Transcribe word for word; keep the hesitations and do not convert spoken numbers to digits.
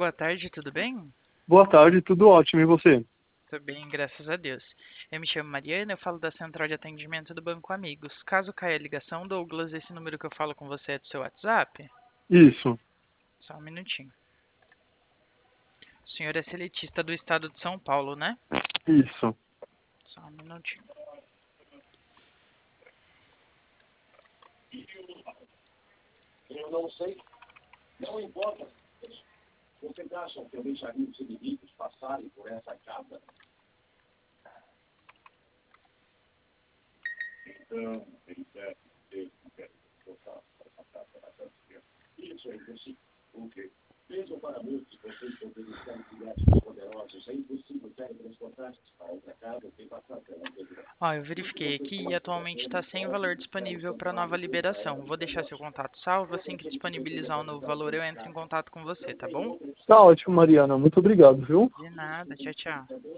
Boa tarde, tudo bem? Boa tarde, tudo ótimo, e você? Tudo bem, graças a Deus. Eu me chamo Mariana, eu falo da central de atendimento do Banco Amigos. Caso caia a ligação, Douglas, esse número que eu falo com você é do seu WhatsApp? Isso, Só um minutinho. O senhor é seletista do estado de São Paulo, né? isso. Só um minutinho. Eu não sei, não importa. Vocês acham que eu deixaria os inimigos passarem por essa casa? Então, tem certo Deus que quer voltar para essa casa na França. Isso é impossível. Por quê? Mesmo para muitos, vocês poderem estar criados poderosos, é impossível teletransportar-se para outra casa sem passar pela anterior. Ó, eu verifiquei aqui e atualmente está sem valor disponível para nova liberação. Vou deixar seu contato salvo, assim que disponibilizar um novo valor eu entro em contato com você, tá bom? Tá ótimo, Mariana. Muito obrigado, viu? De nada, tchau, tchau.